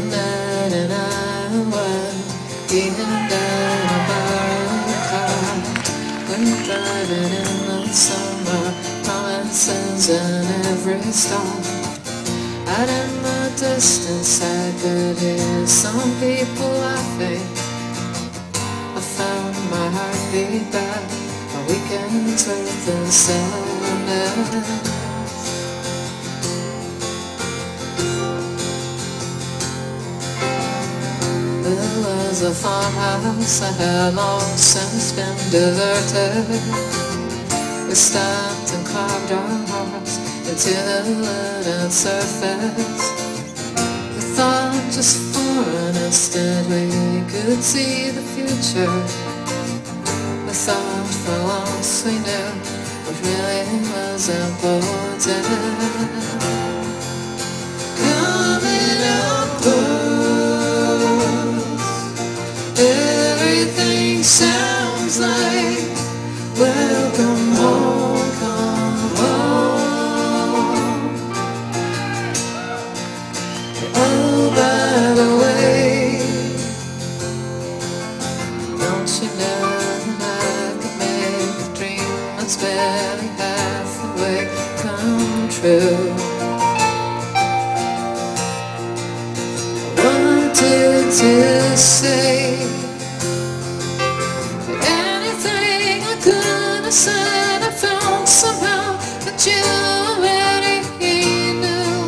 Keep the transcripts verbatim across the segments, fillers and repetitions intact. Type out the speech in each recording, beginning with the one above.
night and I was getting down a borrowed car. We're driving in the summer, promises in every stop. Out in the distance I could hear some people laughing. I found my heartbeat back, a weekend's worth of sadness. There was a farmhouse that had long since been deserted. We stopped and carved our hearts into the wooden surface. We thought just for an instant we could see the future. We thought for once we knew what really was important. Coming upwards, everything sounds like welcome home, come home. Oh, by the way, don't you know that I could make a dream that's barely halfway come true? I wanted to say anything I could have said. I found somehow that you already knew.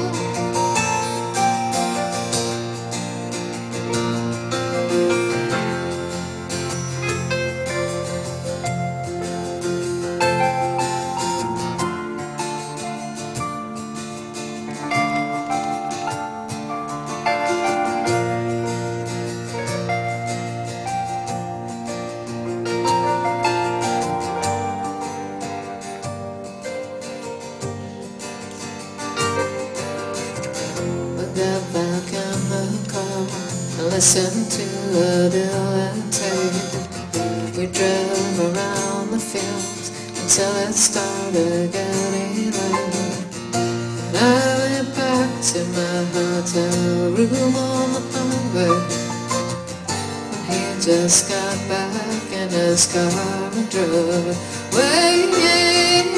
Got back in the car and listened to the Dylan tape. We drove around the fields until it started getting late. And I went back to my hotel room on the highway. And he just got back in his car and drove away.